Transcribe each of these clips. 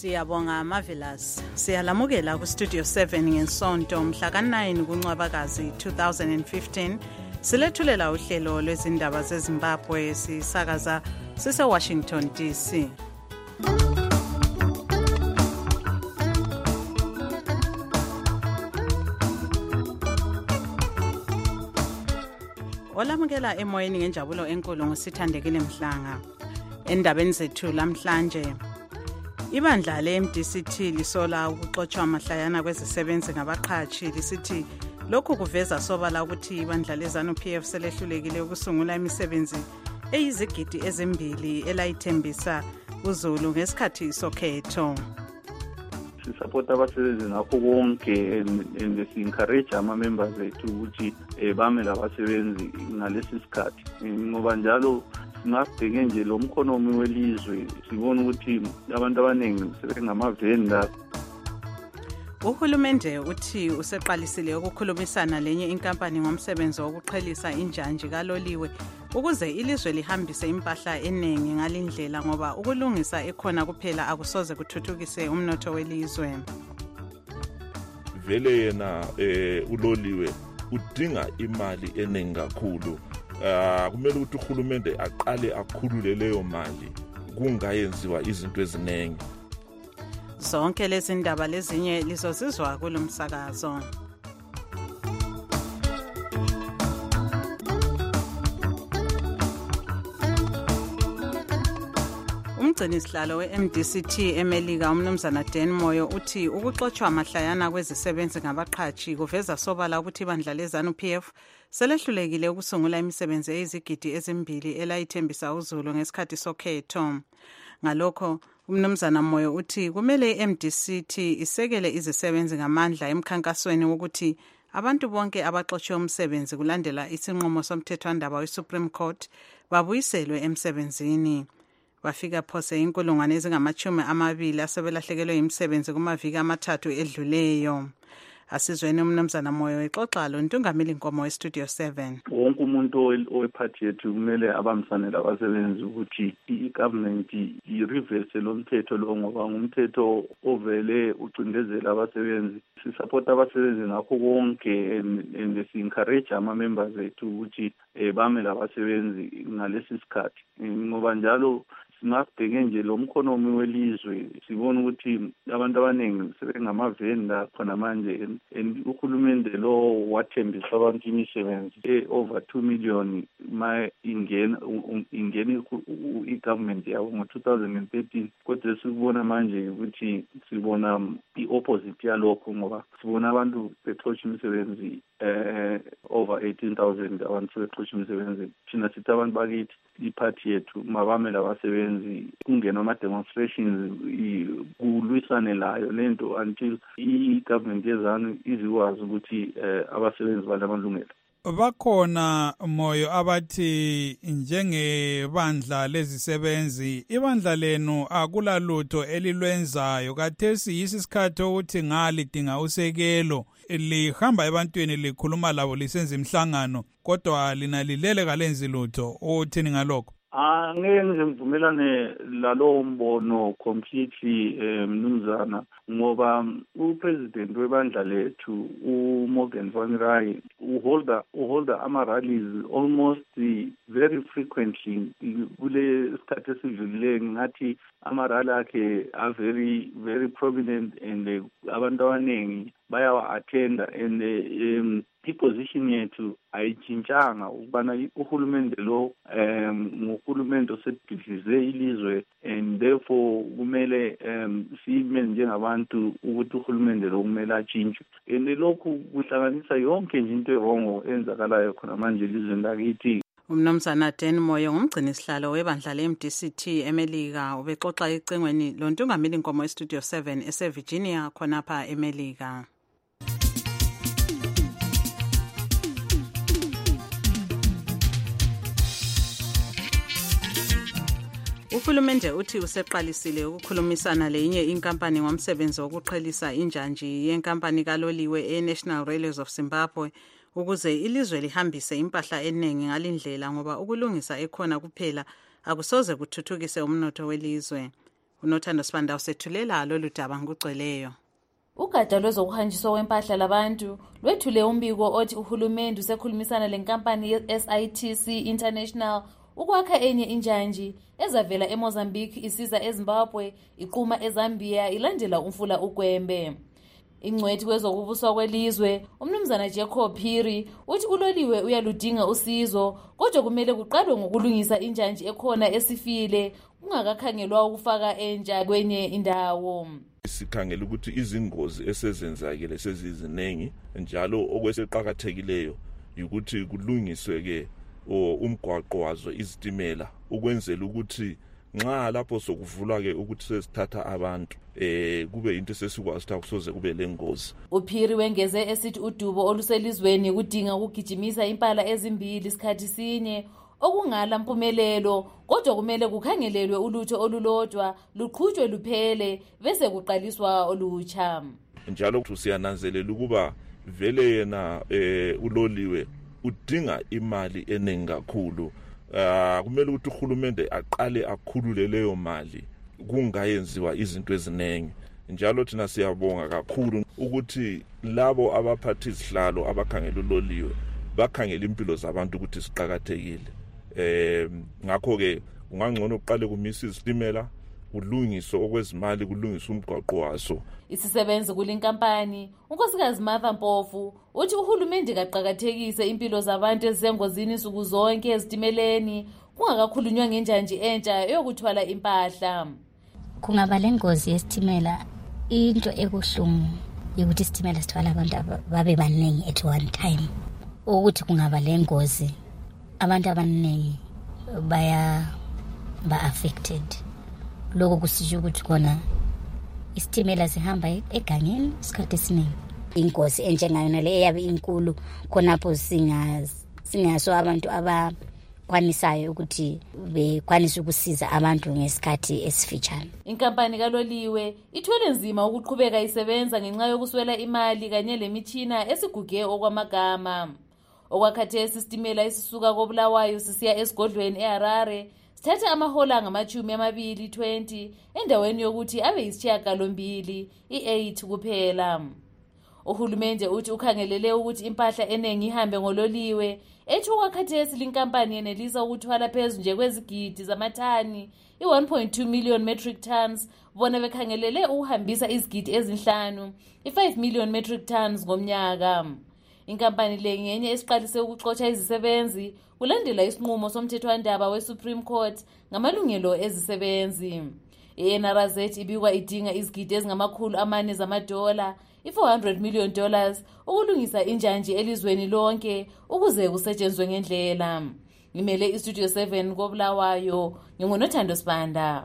Siyabonga Marvelous. Siyalamukela ku Studio 7 ngesonto mhla ka9 kuNcwabakazi 2015. Silethulela uhlelo lwezindaba zeZimbabwe sisakaza sise Washington DC. Olamukela emoyeni ngenjabulo enkulu ngosithandekile Mhlanga. Endabeni zethu lamhlanje ibandla le-MDCT lisola ukuxotshwa mahlayana kwezisebenzi ngabaqhatshi lisithi lokhu kuveza sobala ukuthi ibandla leZANU-PF selehlulekile ukusungula imisebenzi eyizigidi ezimbili elayithembisa uZulu ngesikhathi sokhetho. Support abasebenzi ngakho konke and si-encourage ama-members ethu ukuthi bame labasebenzi ngalesi sikhathi ngoba njalo singasibheke nje lo mkhonomi welizwe sibona ukuthi abantu abaningi sebengamavenda. Uhulumende uthi useqalisile ukukhulumisana lenye inkampani ngomsebenzi wokuqhelisa injanji kaloliwe ukuze ilizwe lihambise impahla eningi ngalindlela ngoba ukulungisa ekhona kuphela akusoze kuthuthukise umnotho welizwe. Vele yena uloliwe udinga imali eningi kakhulu. Kumele ukuthi uhulumende aqale akhulule leyo mali kungayenziwa izinto eziningi. Zonke lezi ndaba lezinye lizozizwa kulomsakazo. Umgcinisihlalo we-MDCT eMelika umnumzana Dan Moyo uthi ukuxotshwa mahlayana kwezisebenzi ngabaqhatshi kuveza sobala ukuthi ibandla leZANU-PF selehlulekile ukusungula imisebenzi eyizigidi ezimbili elayithembisa uZulu ngesikhathi sokhetho. Ngalokho umnumzana Moyo uthi kumele i-MDCT isekele izisebenzi ngamandla emkhankasweni wokuthi abantu bonke abaxotshwe umsebenzi kulandela isinqumo somthethwandaba we-Supreme Court babuyiselwe emsebenzini. Bafika phose inkulungwane ezingama-20 asebelahlekelwe imisebenzi kumaviki amathathu edluleyo. Asizweni umnumzana Moyo exoxa lo Ntungamili Nkomo we-Studio 7. Wonke umuntu owephathi yethu kumele abambisane labasebenzi ukuthi i-government i-reverse lo mthetho lo ngoba ngumthetho ovele ucindezela abasebenzi. Si-support abasebenzi ngakho konke and si-encourage ama-members ethu ukuthi bame labasebenzi ngalesi sikhathi ngoba njalo singasibheke nje lo mkhonomi welizwe sibona ukuthi abantu abaningi sebengamavenda khona manje and uhulumende lo wathembisa abantu imisebenzi over 2 million ingena i-government yabo ngo-2013 kodwa sikubona manje ukuthi sibona i-opposite yalokho ngoba sibona abantu bexotsha imisebenzi over 18,000 abantu sebexotsha imisebenzi. Thina sithi abantu bakithi iphathi yethu mabame labasebenzi kungena ama-demonstrations kulwisane layo lento until i-government yezanu izikwazi ukuthi abasebenzi banamalungelo. Bakhona Moyo abathi njengebandla lezisebenzi ibandla lenu akulalutho elilwenzayo kathesi yisikhathi ukuthi ngalidinga usekelo lihamba ebantwini likhuluma labo lisenza imhlangano kodwa lina lilele kalenzi lutho uthini ngalokho? Angeke ngivumelane lalo mbono completely mnumzana ngoba upresident webandla lethu uMorgan Van Rey uholda ama-rallies almost very frequently kule sikhathi esidlulile ngathi ama-rally akhe are very very prominent and abantu abaningi bayawa-attenda and i-position yethu ayitshintshanga ukubana uhulumende lo nguhulumende osedilize ilizwe and therefore kumele sime njengabantu ukuthi uhulumende lo kumele atshintshwe and lokhu kuhlanganisa yonke nje into erongo enzakalayo khona manje elizweni lakithi. Umnumzana Dan Moyo ngumgcinisihlalo webandla le-MDCT eMelika ubexoxa ecingweni lo Ntungamili Nkomo we-Studio 7 eseVirginia khonapha eMelika. Uhulumende uthi useqalisile ukukhulumisana lenye inkampani ngomsebenzi wokuqhelisa injanji yenkampani kaloliwe e-National Railways of Zimbabwe ukuze ilizwe lihambise impahla eningi ngalindlela ngoba ukulungisa ekhona kuphela akusoze kuthuthukise umnotho welizwe. uNothando Sibanda usethulela lolu daba ngokugcweleyo. Ugada lwezokuhanjiswa kwempahla labantu lwethule umbiko othi uhulumende usekhulumisana lenkampani ye-SITC International ukwakha enye injanji ezavela eMozambique isiza eZimbabwe iqhuma eZambia ilandela umfula uGwembe. Ingcwethi kwezokubuswa kwelizwe umnumzana Jacob Phiri uthi uloliwe uyaludinga usizo kodwa kumele kuqalwe ngokulungisa injanji ekhona esifile kungakakhangelwa ukufaka entsha kwenye indawo. Sikhangela ukuthi izingozi esezenzakile sezizinengi njalo okweseqhakathekileyo ukuthi kulungiswe ke umgwaqo wazo izitimela ukwenzela ukuthi nxa lapho sokuvulwa ke ukuthi sesithatha abantu kube into sesikwazi ukuthi akusoze kube lengozi. uPhiri wengeze esithi udubo oluselizweni kudinga ukugijimisa impala ezimbili isikhathi sinye okungala mpumelelo kodwa kumele kukhangelelwe ulutho olulodwa luqhutshwe luphele bese kuqaliswa olutsha. Njalo siyananzelela ukuba vele yena uloliwe udinga imali eningi kakhulu. Kumele ukuthi uhulumende aqale akhulule leyo mali kungayenziwa izinto eziningi. Njalo thina siyabonga kakhulu ukuthi labo abaphathi izihlalo abakhangela uloliwe bakhangela impilo zabantu ukuthi siqhakathekile. Ngakho ke ungangcono uqale kumisa izitimela kulungiswe okwezimali kulungiswe umgwaqo waso. Isisebenzi kulinkampani unkosikazi Martha Mpofu uthi uhulumende kaqhakathekise impilo zabantu ezisengozini insuku zonke ezitimeleni kungakakhulunywa ngenjanji entsha eyokuthwala impahla. Kungaba lengozi yesitimela into ekuhlungu ukuthi isitimela sithwala abantu babe baningi at one time. Ukuthi kungaba lengozi abantu abaningi ba affected. Lokho kusisho ukuthi kona isitimela sihamba egangeni isikhathi esiningi. Ingozi enjengayona le eyabe inkulu khonapho singaso abantu abakwanisayo ukuthi bekwanisa ukusiza abantu ngesikhathi esifitshane. Inkampani kaloliwe ithwele nzima ukuqhubeka isebenza ngenxa yokuswela imali kanye lemitshina esiguge okwamagama. Okwakhathesi isitimela esisuka koBulawayo sisiya esigodlweni eHarare sithatha amahola ngama-20 endaweni yokuthi abe yisishiyagalombili i-8 kuphela. Uhulumende uthi ukhangelele ukuthi impahla eningi ihambe ngololiwe ethi okwakhathesi linkampani yenelisa ukuthwala phezu nje kwezigidi zamathani i-1.2 million metric tons bona bekhangelele ukuhambisa izigidi ezinhlanu i-5 million metric tons ngomnyaka. Inkampani le ngenye esiqalise ukuxotsha izisebenzi kulandela isinqumo somthethwandaba weSupreme Court ngamalungelo ezisebenzi. I-NRZ ibikwa idinga izigidi ezingama400 zamadola i-$400 million ukulungisa injanji elizweni lonke ukuze kusetshenzwe ngendlela. Ngimele iStudio 7 koBulawayo nginguNothando Sibanda.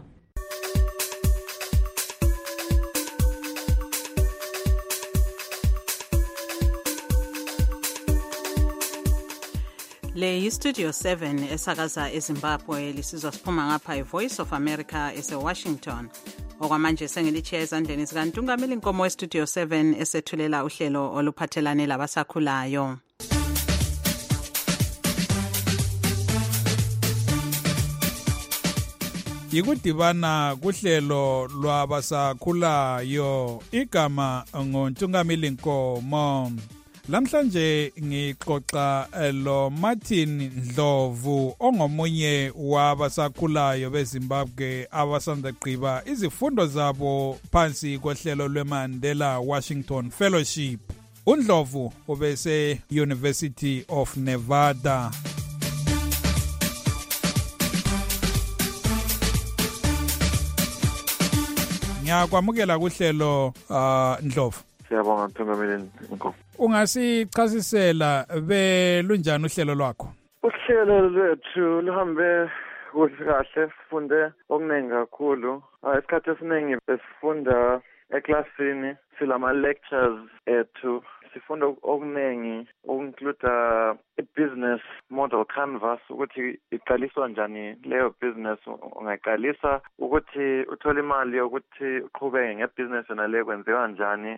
Le yiStudio 7 esakaza eZimbabwe lisizwa siphuma ngapha iVoice of America eseWashington. Okwamanje sengilichiya ezandleni zikaNtungameli Nkomo weStudio 7 esethulela uhlelo oluphathelane labasakhulayo. Yikudibana kuhlelo lwabasakhulayo igama ngoNtungameli Nkomo. Lamhlanje ngixoxa lo Martin Ndlovu ongomunye wabasakhulayo beZimbabwe abasanda gqiba izifundo zabo phansi kohlelo lweMandela Washington Fellowship. uNdlovu ubese University of Nevada. Ngiyakwamukela kuhlelo Ndlovu. Siyabonga Mthungameli Nkomo. Ungasichasisela belunjani uhlelo lwakho? Uhlelo lwethu luhambe kuhle kahle, sifunde okuningi kakhulu. Isikhathi esiningi besifunda eklasini silama lectures ethu. Sifunda okuningi okuinclude i-business model canvas ukuthi iqaliswa njani leyo business, ungayiqalisa ukuthi uthole imali yokuthi uqhubeke ngebusiness nale kwenziwa njani.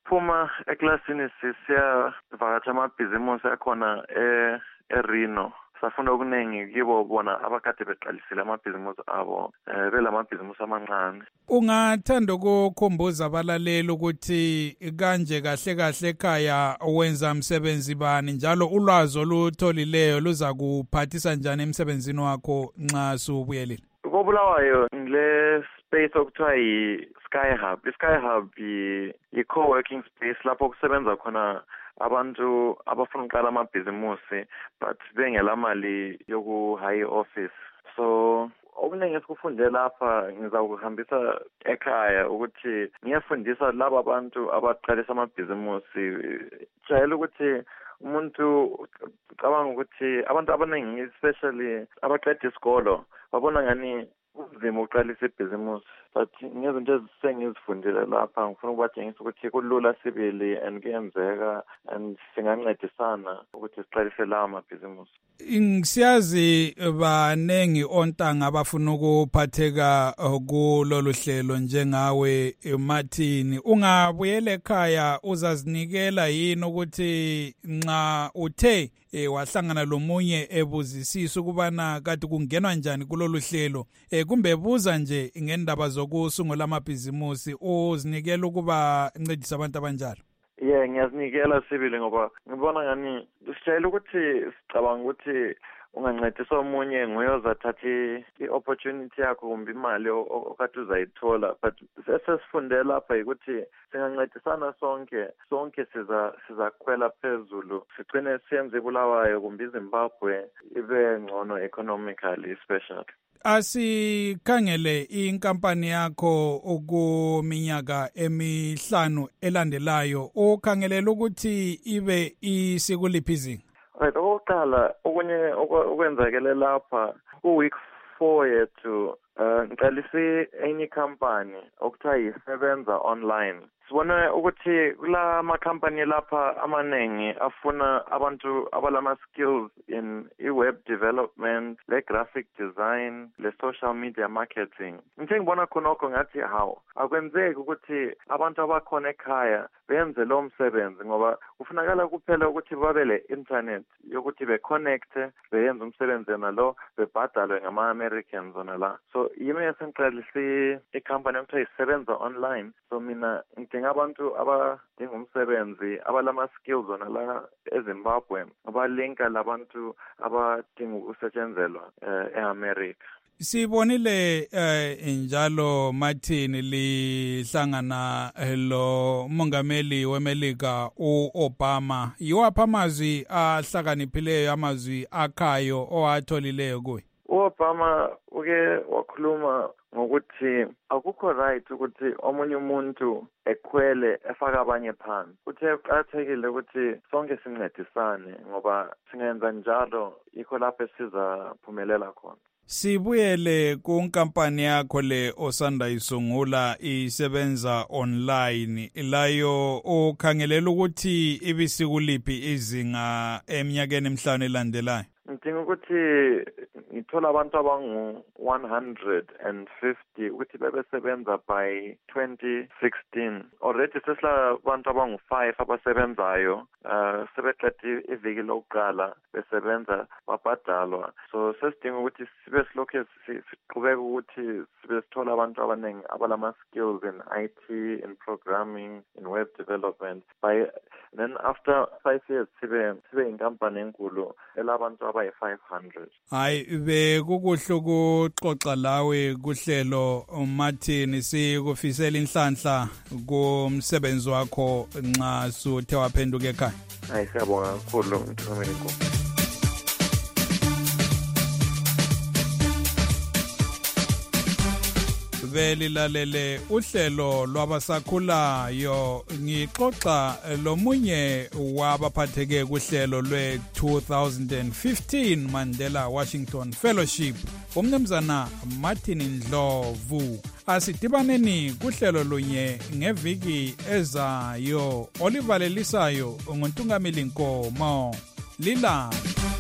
Siphuma eklasini sisiyavakatsha amabhizimusi akhona eReno. safuna okuningi kibo bona abakade beqalisile amabhizimusi abo belamabhizimusi amancane. Ungathanda ukukhumbuza abalaleli ukuthi kanje kahle kahle ekhaya wenza umsebenzi bani njalo ulwazi olutholileyo luza kuphathisa njani emsebenzini wakho nxa subuyelile? Kobulawayo ngile space okuthiwa yi-Sky Hub. I-Sky Hub yi-co-working space lapho kusebenza khona abantu abafuna ukuqala amabhizimusi but bengela mali yoku-hire office. So okuningi esikufunde lapha ngizakuhambisa ekhaya ukuthi ngiyafundisa laba abantu abaqalisa amabhizimusi. Jayela ukuthi umuntu cabanga ukuthi abantu abaningi especially abaqeda isikolo babona ngani uzima uqalisa ibhizimusi, but ngezinto ezisengizifundile lapha ngifuna ukubatshengisa ukuthi kulula sibili and kuyenzeka and singancedisana ukuthi siqalise lawo mabhizimusi. Ngisiyazi banengi ontanga abafuna ukuphatheka kulolu hlelo njengawe Martin. Ungabuyela ekhaya uzazinikela yini ukuthi nxa uthe wahlangana lomunye ebuzisisa ukubana kade kungenwa njani kulolu hlelo kumbe buza nje ngendaba zokusungula amabhizimusi uzinikela ukuba ncedisa abantu abanjalo? Yeah, ngiyazinikela sibili ngoba ngibona ngani sijayele ukuthi sicabanga ukuthi ungancedisa omunye nguye ozathatha i-opportunity yakho kumbe imali okade uzayithola, but sesifundela lapha ukuthi singancedisana sonke sizakhwela phezulu sigcine siyenze Bulawayo kumbe iZimbabwe ibe ngcono economically especially. Asikhangele inkampani yakho ukuminyaka emihlanu elandelayo ukhangelela ukuthi ibe isikuliphi izinga? Right, okokuqala okunye okwenzakele lapha ku-week 4 yethu ngiqalise enye ikhampani okuthiwa yisebenza online. Sibona ukuthi kula makhampani lapha amaningi afuna abantu abalama-skills in i-web development, le-graphic design, le-social media marketing. Ngithe ngibona khonokho ngathi akwenzeki ukuthi abantu abakhona ekhaya benze lo msebenzi ngoba kufunakala kuphela ukuthi babe le-internet yokuthi be-connecte beyenze umsebenzi nalo bebhadalwe ngama-Americans ona la. So yimi esengiqalise ikhampani ekuthiwa isebenza online. So mina ngidinga abantu abadinga umsebenzi abalama-skills ona la eZimbabwe abalinka labantu abadinga ukusetshenzelwa e-America. Sibonile njalo Martin lihlangana lo mongameli weMelika uObama. Yiwaphi amazwi ahlakaniphileyo amazwi akhayo owatholileyo kuye? uObama uke wakhuluma ngokuthi akukho right ukuthi omunye umuntu ekhwele efaka abanye phansi. Uthe kuqakathekile ukuthi sonke sincedisane ngoba singenza njalo yikho lapho sizaphumelela khona. Sibuyele kunkampani yakho le osanda isungula isebenza online layo ukhangelela ukuthi ibisikuliphi izinga eminyakeni emihlanu elandelayo? Ngidinga ukuthi ngithola abantu abangu-150 ukuthi bebesebenza by 2016. Already sesilabantu abangu-5 abasebenzayo sebeqede iviki lokuqala besebenza babhadalwa. So sesidinga ukuthi sibe silokhu siqhubeka ukuthi sibe sithola abantu abaningi abalama-skills in IT, in programming, in web development. Then after 5 years sibe inkampani enkulu elabantu abayi-500. Hayi bekukuhle ukuxoxa lawe kuhlelo Martin, sikufisela inhlanhla kumsebenzi wakho nxa suthe waphenduka ekhaya. Hayi siyabonga kakhulu Mthomeko. Belilalele uhlelo lwabasakhulayo ngixoxa lomunye wabaphatheke kuhlelo lwe-2015 Mandela Washington Fellowship umnumzana Martin Ndlovu. Asidibaneni kuhlelo lunye ngeviki ezayo olivalelisayo ngontungameli Nkomo Lila.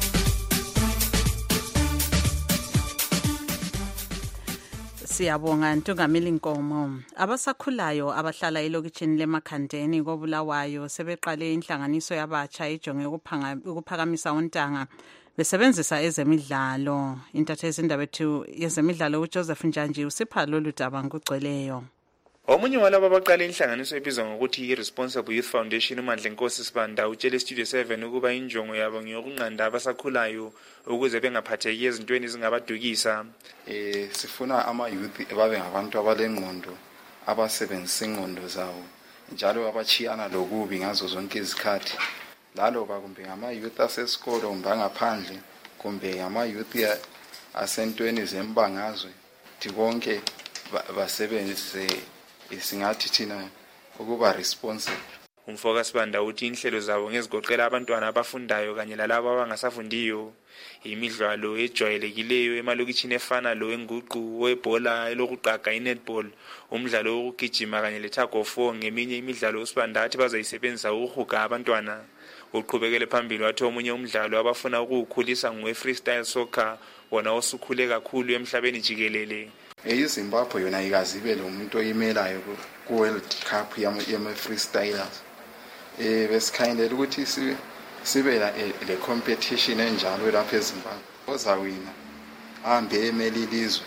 Siyabonga Ntungameli Nkomo. Abasakhulayo abahlala elokitshini leMakhandeni koBulawayo sebeqale inhlanganiso yabatsha ejonge ukuphakamisa ontanga besebenzisa ezemidlalo. Intatheli indaba ethu yezemidlalo uJoseph Njanji usipha lolu daba ngokugcweleyo. Omunye walabo abaqala inhlanganiso ebizwa ngokuthi i-Responsible Youth Foundation uMandla Nkosi Sibanda utshele Studio 7 ukuba injongo yabo ngiyokunqanda abasakhulayo ukuze bengaphatheki ezintweni ezingabadukisa. Sifuna ama-youth babe ngabantu abalengqondo abasebenzisa ingqondo zawo njalo abachiyana lokubi ngazo zonke izikhathi. Laloba kumbe ngama-youth asesikolo kumbe angaphandle kumbe ngama-youth asentweni zembangazwe konke basebenzise isingathi thina ukuba responsible. Umfoka Sibanda uthi inhlelo zabo ngezigoqela abantwana abafundayo kanye lalabo abangasafundiyo. Imidlalo ejwayelekileyo emalokitshini efana lo enguqu webhola elokuqaga i-netball, umdlalo wokugijima kanye le-tug of war ngeminye imidlalo uSibanda athi bazayisebenzisa ukuhuga abantwana. Uqhubekele phambili wathi omunye umdlalo abafuna ukuwukhulisa ngwe-freestyle soccer wona osukhule kakhulu emhlabeni jikelele. IZimbabwe yona ikazibe lo muntu oyimelayo ku-World Cup yama-freestylers. Besikhandela ukuthi sibe le competition enjalo lapha eZimbabwe. Ozawina ahambe emeli ilizwe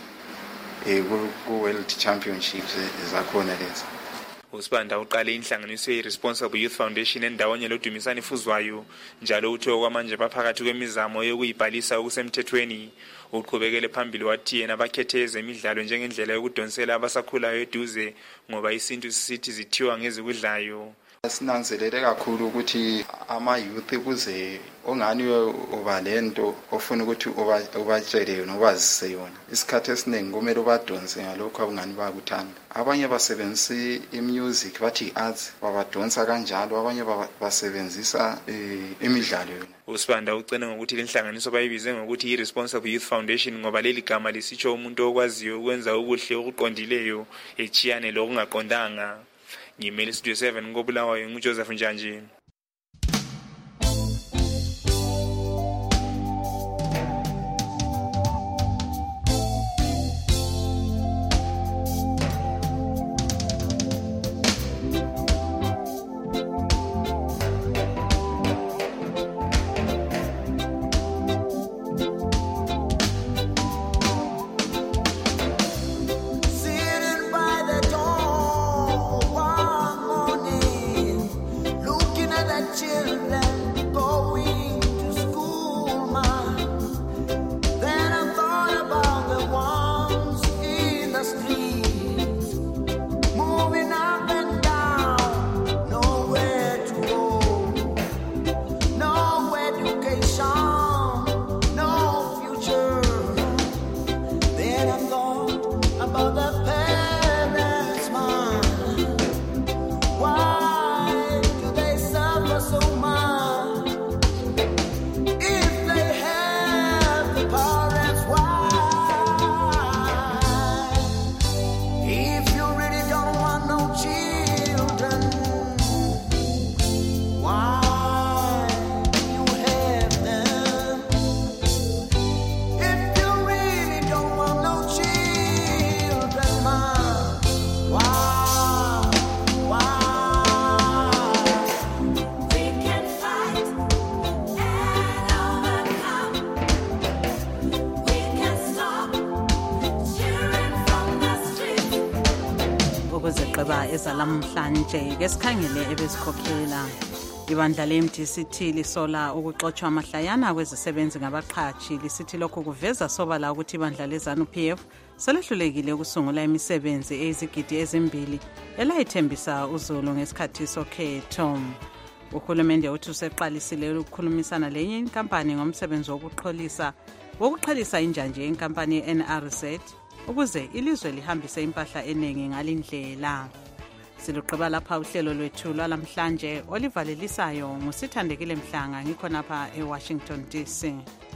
ku-World Championships zakhona lezi. uSibanda uqale inhlanganiso ye-Responsible Youth Foundation endawonye loDumisani Fuzwayo njalo uthe okwamanje baphakathi kwemizamo yokuyibhalisa okusemthethweni. Uqhubekele phambili wathi yena bakhethe ezemidlalo njengendlela yokudonsela abasakhulayo eduze ngoba isintu sisithi zithiwa ngezikudlayo. Sinanzelele kakhulu ukuthi ama-youth kuze ongani uba lento ofuna ukuthi ubatshele nobazise yona. Isikhathi esiningi kumele ubadonse ngalokho abangani bakuthanda. Abanye basebenzisa i-music bathi i-arts babadonsa kanjalo, abanye basebenzisa imidlalo yona. uSibanda ucene ngokuthi lenhlanganiso bayibize ngokuthi i-Responsible Youth Foundation ngoba leli gama lisitsho umuntu okwaziyo ukwenza ukuhle okuqondileyo echiyane lokungaqondanga. Ngimele Studio 7 ngobulawayo nguJoseph Njanji. Ezalamhlanje ke sikhangele ebesikhokhela ibandla le-MDCT lisola ukuxoshwa amahlayana kwezisebenzi ngabaqhatshi lisithi lokho kuveza sobala ukuthi ibandla leZANU-PF selehlulekile ukusungula imisebenzi eyizigidi ezimbili elayithembisa uZulu ngesikhathi sokhetho. Uhulumende uthi useqalisile ukukhulumisana lenye inkampani ngomsebenzi wokuqhelisa injanje yenkampani ye-NRZ ukuze ilizwe lihambise impahla eningi ngalindlela. Siluqaba lapha uhlelo lwethu lwalamhlanje olivalelisayo nguSithandekile Mhlanga ngikhonapha eWashington DC.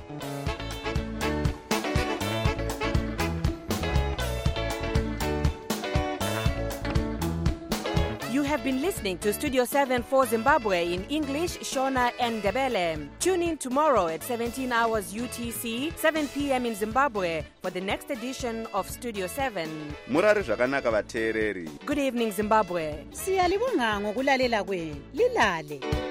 You have been listening to Studio 7 for Zimbabwe in English, Shona and Ndebele. Tune in tomorrow at 17 hours UTC, 7 p.m. in Zimbabwe for the next edition of Studio 7. Murari zvakanaka vateereri. Good evening, Zimbabwe. Siyalibonga ngokulalela kwenu. Lilale.